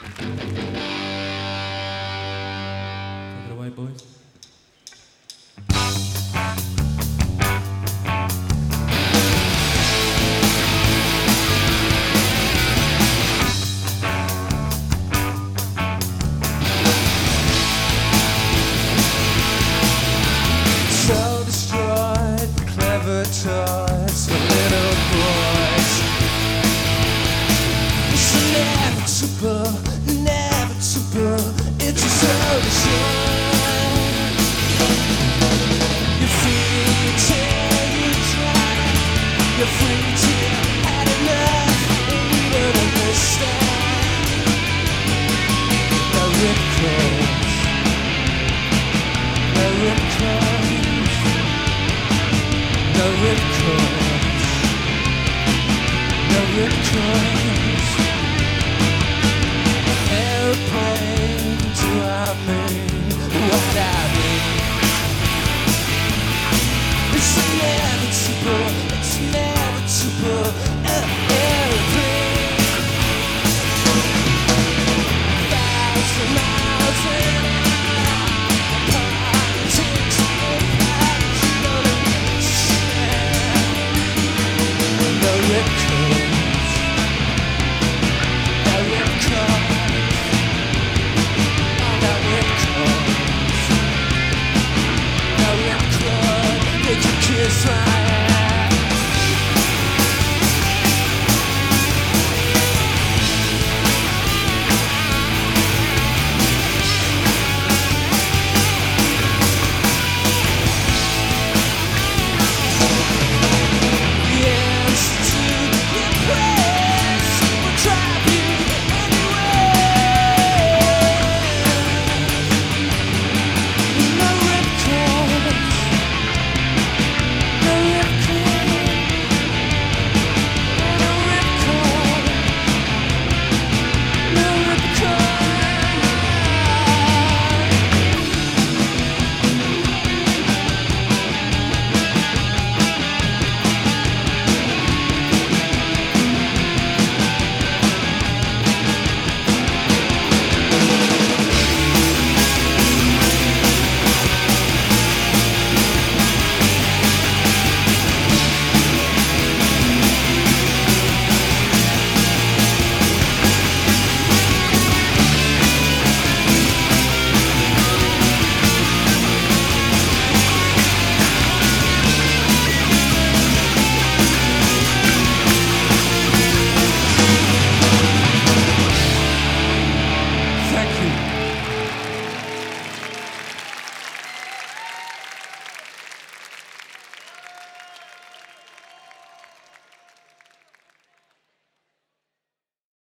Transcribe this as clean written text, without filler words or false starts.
Take it away, boys. So destroyed, clever toys for little boys. It's inevitable, inevitable. It's a solution. You're free till you try. You're free till you had enough and you don't understand. The ripcords, the ripcords, the ripcords, the ripcords.